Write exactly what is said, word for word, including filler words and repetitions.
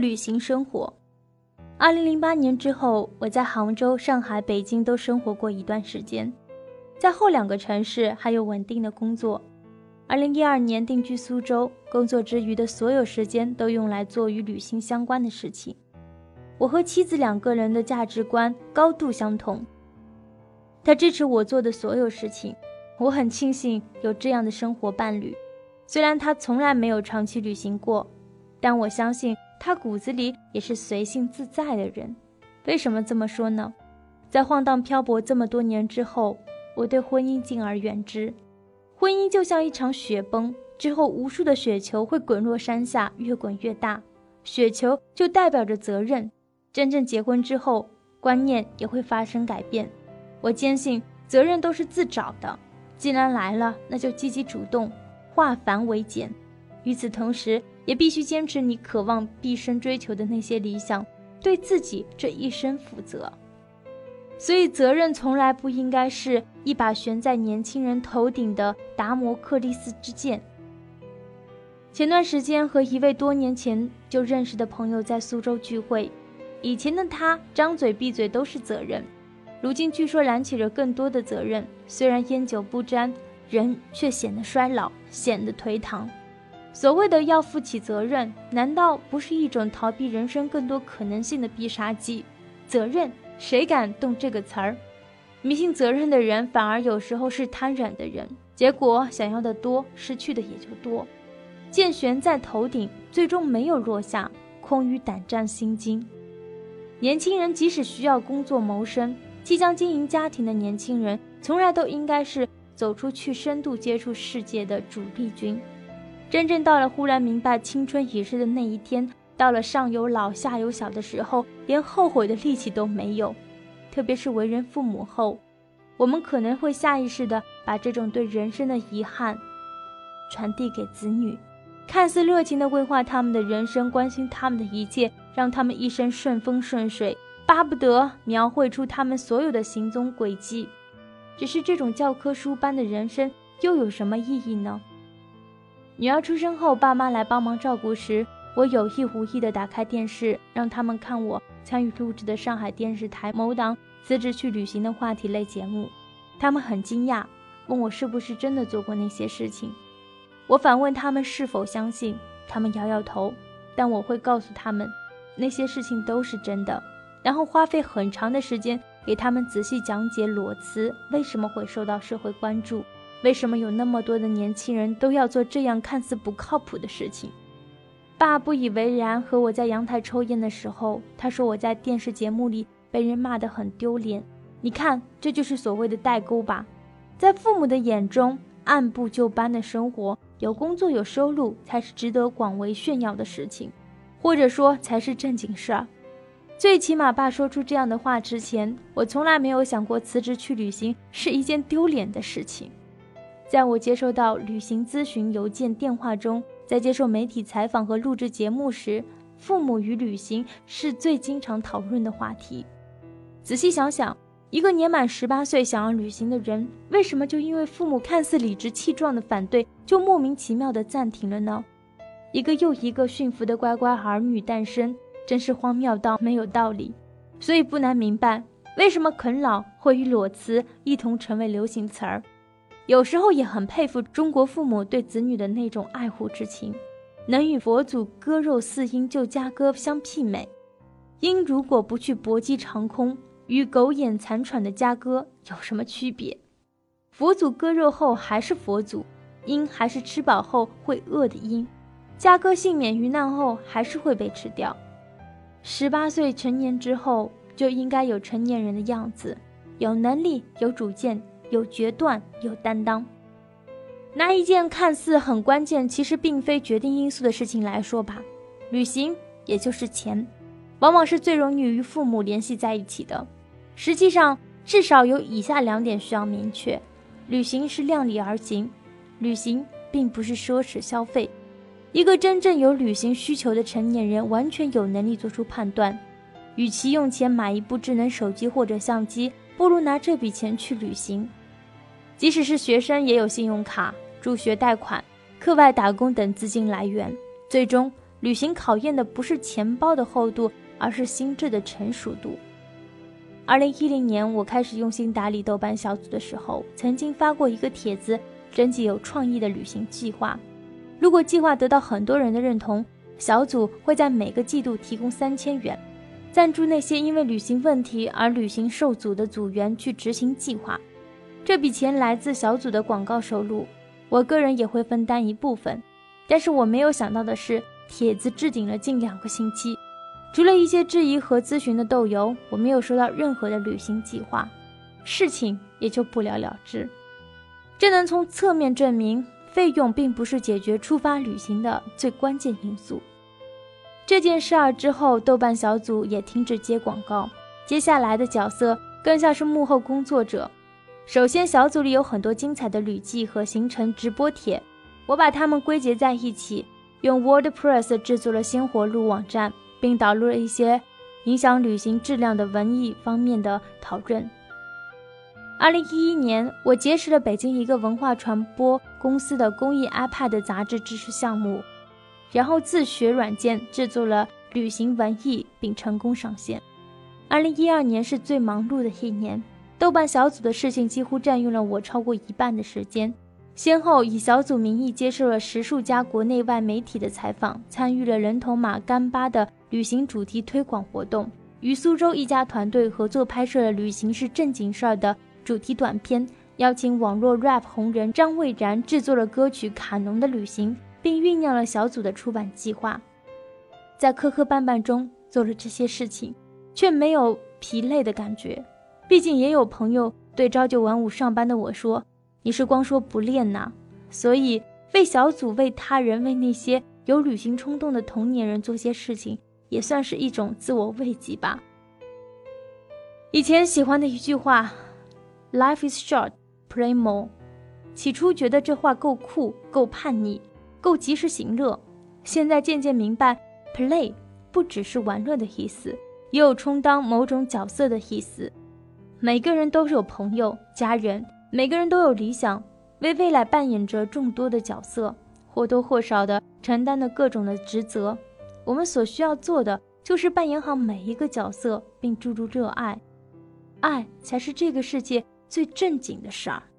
旅行生活。二零零八年之后，我在杭州、上海、北京都生活过一段时间，在后两个城市还有稳定的工作。二零一二年定居苏州，工作之余的所有时间都用来做与旅行相关的事情。我和妻子两个人的价值观高度相同，他支持我做的所有事情。我很庆幸有这样的生活伴侣，虽然他从来没有长期旅行过，但我相信他骨子里也是随性自在的人。为什么这么说呢？在晃荡漂泊这么多年之后，我对婚姻敬而远之。婚姻就像一场雪崩，之后无数的雪球会滚落山下，越滚越大。雪球就代表着责任，真正结婚之后，观念也会发生改变。我坚信责任都是自找的，既然来了，那就积极主动，化繁为简。与此同时，也必须坚持你渴望毕生追求的那些理想，对自己这一生负责。所以责任从来不应该是一把悬在年轻人头顶的达摩克利斯之剑。前段时间和一位多年前就认识的朋友在苏州聚会，以前的他张嘴闭嘴都是责任，如今据说燃起了更多的责任，虽然烟酒不沾，人却显得衰老，显得颓唐。所谓的要负起责任，难道不是一种逃避人生更多可能性的必杀技？责任，谁敢动这个词儿？迷信责任的人反而有时候是贪婪的人，结果想要的多，失去的也就多。剑悬在头顶，最终没有落下，空余胆战心惊。年轻人即使需要工作谋生，即将经营家庭的年轻人，从来都应该是走出去深度接触世界的主力军。真正到了忽然明白青春已逝的那一天，到了上有老下有小的时候，连后悔的力气都没有。特别是为人父母后，我们可能会下意识地把这种对人生的遗憾传递给子女，看似热情地规划他们的人生，关心他们的一切，让他们一生顺风顺水，巴不得描绘出他们所有的行踪轨迹。只是这种教科书般的人生又有什么意义呢？女儿出生后，爸妈来帮忙照顾时，我有意无意地打开电视，让他们看我参与录制的上海电视台某档辞职去旅行的话题类节目。他们很惊讶，问我是不是真的做过那些事情。我反问他们是否相信，他们摇摇头，但我会告诉他们那些事情都是真的，然后花费很长的时间给他们仔细讲解裸辞为什么会受到社会关注，为什么有那么多的年轻人都要做这样看似不靠谱的事情。爸不以为然，和我在阳台抽烟的时候，他说我在电视节目里被人骂得很丢脸。你看，这就是所谓的代沟吧。在父母的眼中，按部就班的生活，有工作有收入才是值得广为炫耀的事情，或者说才是正经事儿。最起码爸说出这样的话之前，我从来没有想过辞职去旅行是一件丢脸的事情。在我接收到旅行咨询邮件电话中，在接受媒体采访和录制节目时，父母与旅行是最经常讨论的话题。仔细想想，一个年满十八岁想要旅行的人，为什么就因为父母看似理直气壮的反对，就莫名其妙的暂停了呢？一个又一个驯服的乖乖儿女诞生，真是荒谬到没有道理。所以不难明白，为什么啃老会与裸辞一同成为流行词儿。有时候也很佩服中国父母对子女的那种爱护之情，能与佛祖割肉饲鹰就加割相媲美。鹰如果不去搏击长空，与狗眼残喘的家鸽有什么区别？佛祖割肉后还是佛祖，鹰还是吃饱后会饿的鹰，家鸽幸免于难后还是会被吃掉。十八岁成年之后，就应该有成年人的样子，有能力，有主见，有决断，有担当。拿一件看似很关键，其实并非决定因素的事情来说吧，旅行也就是钱，往往是最容易与父母联系在一起的。实际上，至少有以下两点需要明确：旅行是量力而行，旅行并不是奢侈消费。一个真正有旅行需求的成年人，完全有能力做出判断，与其用钱买一部智能手机或者相机，不如拿这笔钱去旅行。即使是学生，也有信用卡、助学贷款、课外打工等资金来源，最终旅行考验的不是钱包的厚度，而是心智的成熟度。二零一零年我开始用心打理豆瓣小组的时候，曾经发过一个帖子，征集有创意的旅行计划。如果计划得到很多人的认同，小组会在每个季度提供三千元，赞助那些因为旅行问题而旅行受阻的组员去执行计划。这笔钱来自小组的广告收入，我个人也会分担一部分。但是我没有想到的是，帖子置顶了近两个星期，除了一些质疑和咨询的豆油，我没有收到任何的旅行计划，事情也就不了了之。这能从侧面证明，费用并不是解决出发旅行的最关键因素。这件事儿之后，豆瓣小组也停止接广告，接下来的角色更像是幕后工作者。首先，小组里有很多精彩的旅记和行程直播帖，我把它们归结在一起，用 WordPress 制作了鲜活录网站，并导入了一些影响旅行质量的文艺方面的讨论。二零一一年，我结识了北京一个文化传播公司的公益 iPad 杂志知识项目，然后自学软件制作了旅行文艺，并成功上线。二零一二年是最忙碌的一年，豆瓣小组的事情几乎占用了我超过一半的时间，先后以小组名义接受了十数家国内外媒体的采访，参与了人头马干巴的旅行主题推广活动，与苏州一家团队合作拍摄了旅行是正经事儿的主题短片，邀请网络 rap 红人张蔚然制作了歌曲《卡农的旅行》，并酝酿了小组的出版计划。在磕磕绊绊中做了这些事情，却没有疲累的感觉。毕竟也有朋友对朝九晚五上班的我说，你是光说不练呐。所以为小组、为他人、为那些有旅行冲动的同年人做些事情，也算是一种自我慰藉吧。以前喜欢的一句话 Life is short, play more。 起初觉得这话够酷，够叛逆，够及时行乐，现在渐渐明白 play 不只是玩乐的意思，也有充当某种角色的意思。每个人都是有朋友、家人，每个人都有理想，为未来扮演着众多的角色，或多或少的承担着各种的职责。我们所需要做的就是扮演好每一个角色，并注入热爱，爱才是这个世界最正经的事儿。